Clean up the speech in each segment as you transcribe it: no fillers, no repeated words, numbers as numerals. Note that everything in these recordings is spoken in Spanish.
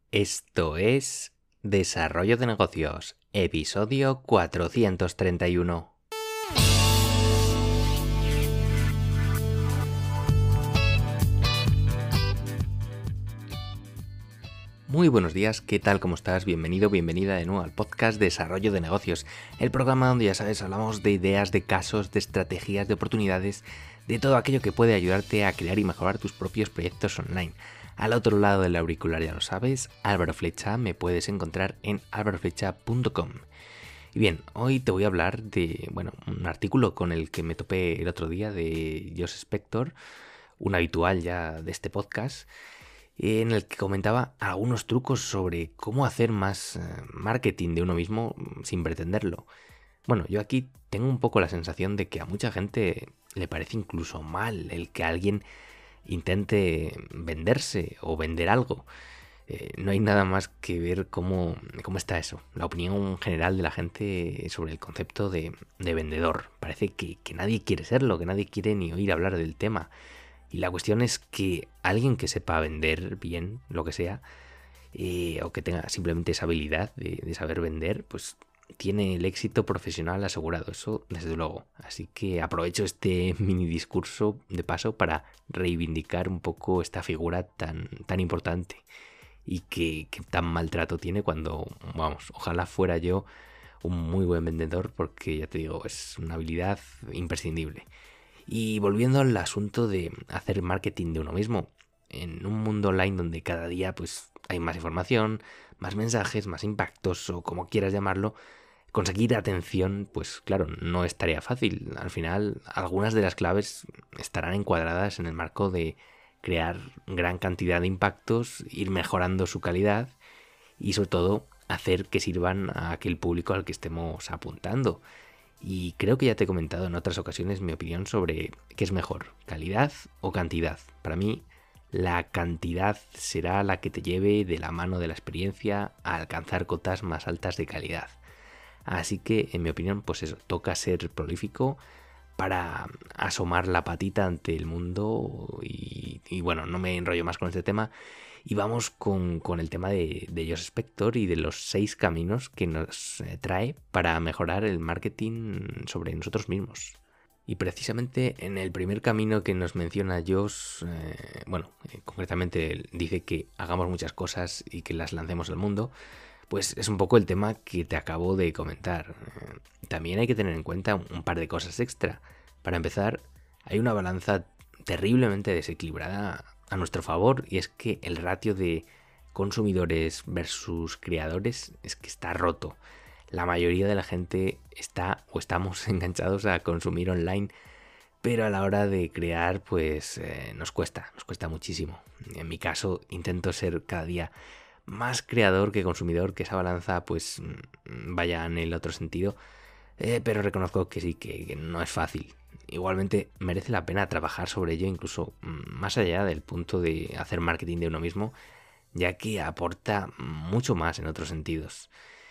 Esto es Desarrollo de Negocios, episodio 431. Muy buenos días, ¿qué tal? ¿Cómo estás? Bienvenido, bienvenida de nuevo al podcast Desarrollo de Negocios, el programa donde ya sabes, hablamos de ideas, de casos, de estrategias, de oportunidades, de todo aquello que puede ayudarte a crear y mejorar tus propios proyectos online. Al otro lado del auricular ya lo sabes, Álvaro Flecha, me puedes encontrar en alvaroflecha.com. Y bien, hoy te voy a hablar de, un artículo con el que me topé el otro día de Josh Spector, un habitual ya de este podcast, en el que comentaba algunos trucos sobre cómo hacer más marketing de uno mismo sin pretenderlo. Bueno, yo aquí tengo un poco la sensación de que a mucha gente le parece incluso mal el que alguien intente venderse o vender algo. No hay nada más que ver cómo está eso, la opinión general de la gente sobre el concepto de vendedor. Parece que nadie quiere serlo, que nadie quiere ni oír hablar del tema. Y la cuestión es que alguien que sepa vender bien, lo que sea, o que tenga simplemente esa habilidad de saber vender, pues tiene el éxito profesional asegurado, eso desde luego. Así que aprovecho este mini discurso de paso para reivindicar un poco esta figura tan importante y que tan maltrato tiene cuando, ojalá fuera yo un muy buen vendedor, porque ya te digo, es una habilidad imprescindible. Y volviendo al asunto de hacer marketing de uno mismo, en un mundo online donde cada día pues hay más información, más mensajes, más impactos o como quieras llamarlo, conseguir atención, pues claro, no es tarea fácil. Al final, algunas de las claves estarán encuadradas en el marco de crear gran cantidad de impactos, ir mejorando su calidad y sobre todo hacer que sirvan a aquel público al que estemos apuntando. Y creo que ya te he comentado en otras ocasiones mi opinión sobre qué es mejor, calidad o cantidad. Para mí, la cantidad será la que te lleve de la mano de la experiencia a alcanzar cotas más altas de calidad. Así que, en mi opinión, pues eso, toca ser prolífico para asomar la patita ante el mundo y bueno, no me enrollo más con este tema. Y vamos con el tema de Josh Spector y de los 6 caminos que nos trae para mejorar el marketing sobre nosotros mismos. Y precisamente en el primer camino que nos menciona Josh, concretamente dice que hagamos muchas cosas y que las lancemos al mundo, pues es un poco el tema que te acabo de comentar. También hay que tener en cuenta un par de cosas extra. Para empezar, hay una balanza terriblemente desequilibrada a nuestro favor, y es que el ratio de consumidores versus creadores es que está roto. La mayoría de la gente está o estamos enganchados a consumir online, pero a la hora de crear pues nos cuesta muchísimo. En mi caso intento ser cada día más creador que consumidor, que esa balanza pues vaya en el otro sentido, pero reconozco que sí, que no es fácil. Igualmente merece la pena trabajar sobre ello, incluso más allá del punto de hacer marketing de uno mismo, ya que aporta mucho más en otros sentidos.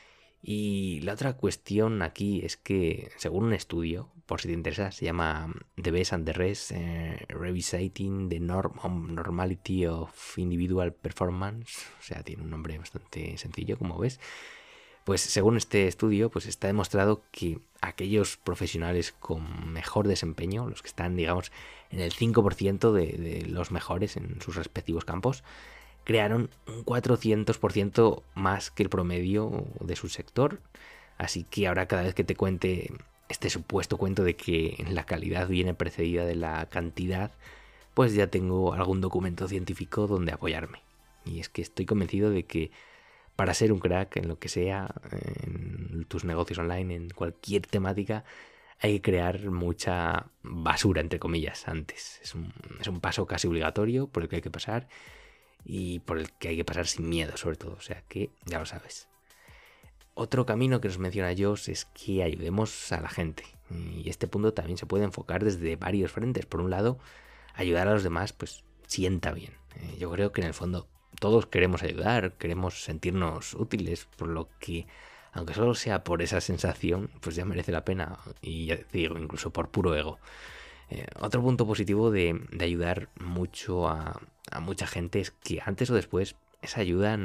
Y la otra cuestión aquí es que, según un estudio, por si te interesa, se llama The Best and the Rest, Revisiting the Normality of Individual Performance, o sea, tiene un nombre bastante sencillo, como ves. Pues según este estudio, pues está demostrado que aquellos profesionales con mejor desempeño, los que están, digamos, en el 5% de los mejores en sus respectivos campos, crearon un 400% más que el promedio de su sector. Así que ahora cada vez que te cuente este supuesto cuento de que la calidad viene precedida de la cantidad, pues ya tengo algún documento científico donde apoyarme. Y es que estoy convencido de que para ser un crack en lo que sea, en tus negocios online, en cualquier temática, hay que crear mucha basura, entre comillas, antes. Es un paso casi obligatorio por el que hay que pasar y por el que hay que pasar sin miedo, sobre todo. O sea que ya lo sabes. Otro camino que nos menciona Josh es que ayudemos a la gente. Y este punto también se puede enfocar desde varios frentes. Por un lado, ayudar a los demás pues sienta bien. Yo creo que en el fondo todos queremos ayudar, queremos sentirnos útiles, por lo que, aunque solo sea por esa sensación, pues ya merece la pena. Y ya te digo, incluso por puro ego. Otro punto positivo de ayudar mucho a mucha gente es que antes o después esa ayuda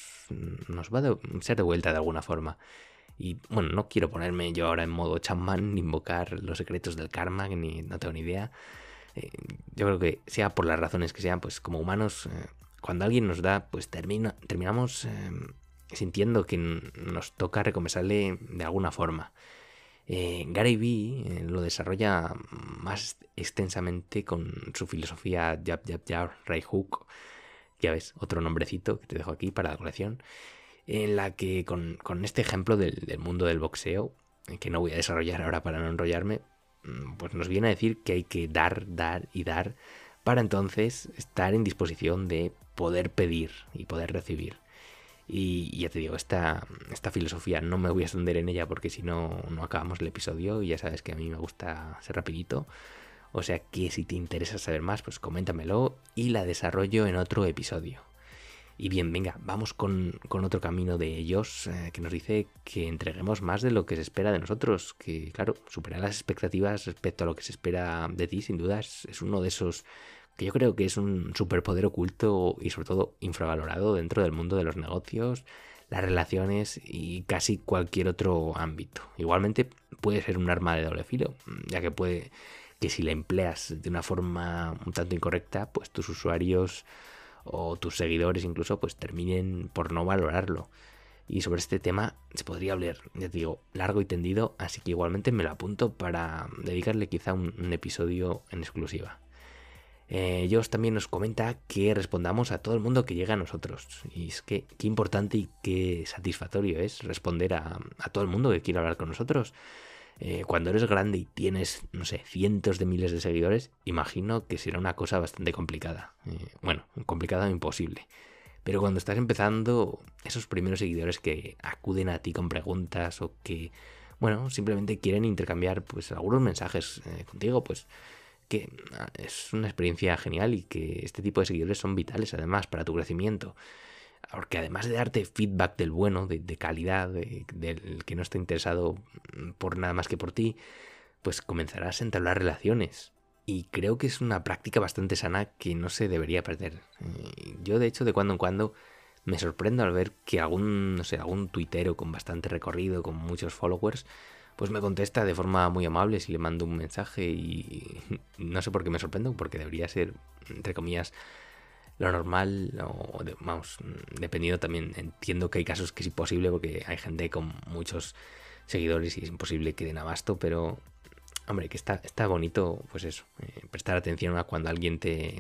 nos va a ser devuelta de alguna forma. Y bueno, no quiero ponerme yo ahora en modo chamán, ni invocar los secretos del karma, ni no tengo ni idea. Yo creo que sea por las razones que sean, pues como humanos, cuando alguien nos da, pues terminamos sintiendo que nos toca recompensarle de alguna forma. Gary Vee lo desarrolla más extensamente con su filosofía Jab, Jab, Jab, Right Hook. Ya ves, otro nombrecito que te dejo aquí para la colección, en la que con este ejemplo del mundo del boxeo, que no voy a desarrollar ahora para no enrollarme, pues nos viene a decir que hay que dar, dar y dar para entonces estar en disposición de poder pedir y poder recibir. Y ya te digo, esta filosofía no me voy a extender en ella porque si no, no acabamos el episodio y ya sabes que a mí me gusta ser rapidito. O sea que si te interesa saber más, pues coméntamelo y la desarrollo en otro episodio. Y bien, venga, vamos con otro camino de ellos que nos dice que entreguemos más de lo que se espera de nosotros. Que claro, superar las expectativas respecto a lo que se espera de ti, sin duda, es uno de esos que yo creo que es un superpoder oculto y sobre todo infravalorado dentro del mundo de los negocios, las relaciones y casi cualquier otro ámbito. Igualmente puede ser un arma de doble filo, ya que puede que si la empleas de una forma un tanto incorrecta, pues tus usuarios o tus seguidores incluso pues terminen por no valorarlo. Y sobre este tema se podría hablar, ya te digo, largo y tendido, así que igualmente me lo apunto para dedicarle quizá un episodio en exclusiva. Josh también nos comenta que respondamos a todo el mundo que llega a nosotros. Y es que qué importante y qué satisfactorio es responder a todo el mundo que quiere hablar con nosotros. Cuando eres grande y tienes, no sé, cientos de miles de seguidores, imagino que será una cosa bastante complicada. Bueno, complicada o imposible. Pero cuando estás empezando, esos primeros seguidores que acuden a ti con preguntas o que, bueno, simplemente quieren intercambiar pues algunos mensajes contigo, pues que es una experiencia genial y que este tipo de seguidores son vitales además para tu crecimiento. Porque además de darte feedback del bueno, de calidad, del que no está interesado por nada más que por ti, pues comenzarás a entablar relaciones. Y creo que es una práctica bastante sana que no se debería perder. Yo de hecho de cuando en cuando me sorprendo al ver que algún tuitero con bastante recorrido, con muchos followers, pues me contesta de forma muy amable si le mando un mensaje y no sé por qué me sorprendo, porque debería ser, entre comillas, lo normal, o vamos, dependiendo también, entiendo que hay casos que es imposible porque hay gente con muchos seguidores y es imposible que den abasto, pero hombre, que está bonito, pues eso, prestar atención a cuando alguien te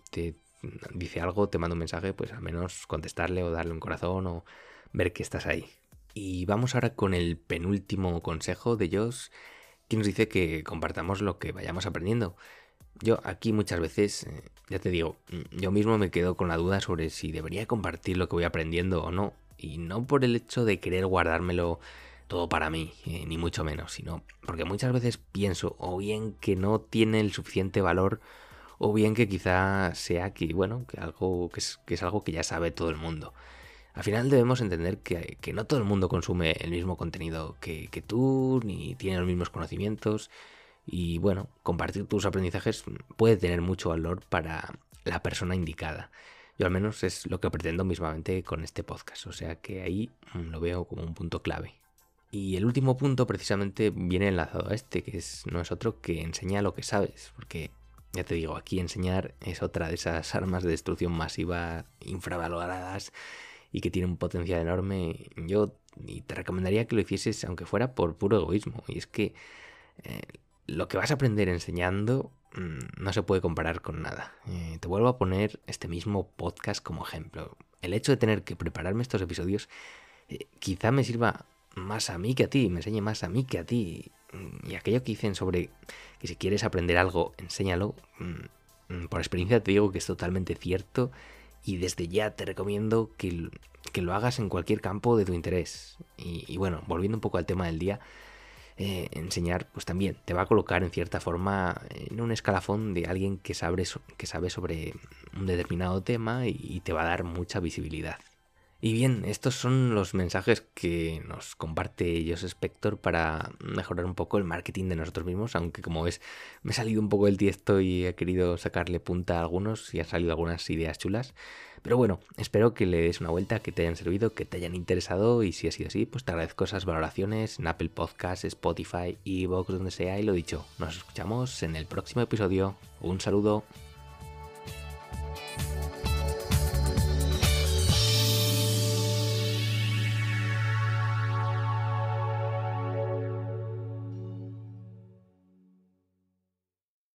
dice algo, te manda un mensaje, pues al menos contestarle o darle un corazón o ver que estás ahí. Y vamos ahora con el penúltimo consejo de Josh, que nos dice que compartamos lo que vayamos aprendiendo. Yo aquí muchas veces, ya te digo, yo mismo me quedo con la duda sobre si debería compartir lo que voy aprendiendo o no. Y no por el hecho de querer guardármelo todo para mí, ni mucho menos, sino porque muchas veces pienso o bien que no tiene el suficiente valor o bien que quizá sea que, bueno, que es algo que ya sabe todo el mundo. Al final debemos entender que no todo el mundo consume el mismo contenido que tú, ni tiene los mismos conocimientos. Y bueno, compartir tus aprendizajes puede tener mucho valor para la persona indicada. Yo al menos es lo que pretendo mismamente con este podcast. O sea que ahí lo veo como un punto clave. Y el último punto precisamente viene enlazado a este, que no es otro que enseña lo que sabes. Porque ya te digo, aquí enseñar es otra de esas armas de destrucción masiva infravaloradas y que tiene un potencial enorme. Yo te recomendaría que lo hicieses aunque fuera por puro egoísmo. Y es que lo que vas a aprender enseñando no se puede comparar con nada. Te vuelvo a poner este mismo podcast como ejemplo. El hecho de tener que prepararme estos episodios quizá me sirva más a mí que a ti, me enseñe más a mí que a ti. Y aquello que dicen sobre que si quieres aprender algo, enséñalo. Por experiencia te digo que es totalmente cierto. Y desde ya te recomiendo que lo hagas en cualquier campo de tu interés. Y bueno, volviendo un poco al tema del día, enseñar pues también te va a colocar en cierta forma en un escalafón de alguien que sabe sobre un determinado tema y te va a dar mucha visibilidad. Y bien, estos son los mensajes que nos comparte Josh Spector para mejorar un poco el marketing de nosotros mismos, aunque como ves me he salido un poco del tiesto y he querido sacarle punta a algunos y han salido algunas ideas chulas. Pero bueno, espero que le des una vuelta, que te hayan servido, que te hayan interesado y si ha sido así, pues te agradezco esas valoraciones en Apple Podcasts, Spotify, iVoox, donde sea y lo dicho, nos escuchamos en el próximo episodio. Un saludo.